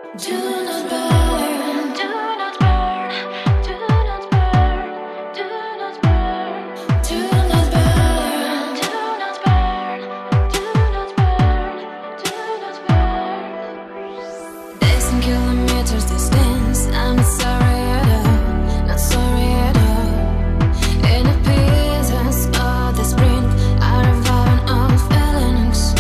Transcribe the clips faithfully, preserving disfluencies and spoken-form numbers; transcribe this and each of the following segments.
Do not burn, do not burn, do not burn, do not burn, do not burn, do not burn, do not burn, do not burn. Thousand kilometers distance, I'm not sorry at all, not sorry at all. In the pieces of the spring, I revive all feelings.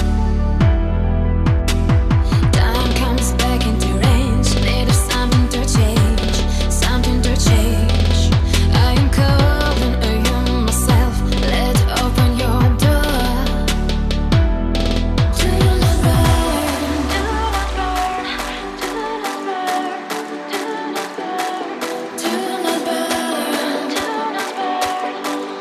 Time comes back into range, need of something to change, something to change. I am calling you myself, let's open your door. Do not burn, do not burn, do not burn, do not burn, do not burn, do not burn,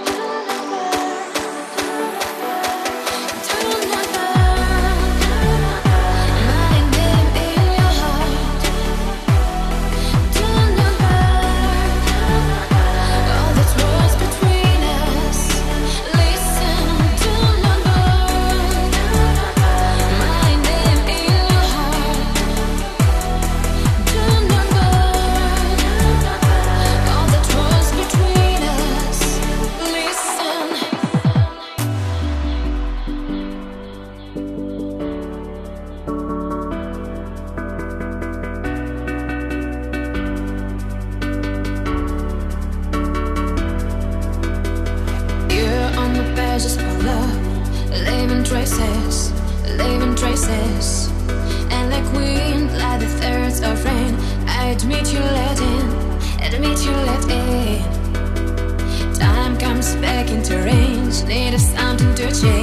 do not burn. My name in your heart. Do not burn. All that was between us. Listen, do not burn. My name in your heart. Do not burn. All that was between us. Listen. You're on the pages of love, leaving traces, leaving traces. And like wind, like the thirds of rain, I admit you let in, admit you let in. Time comes back into range, need of something to change.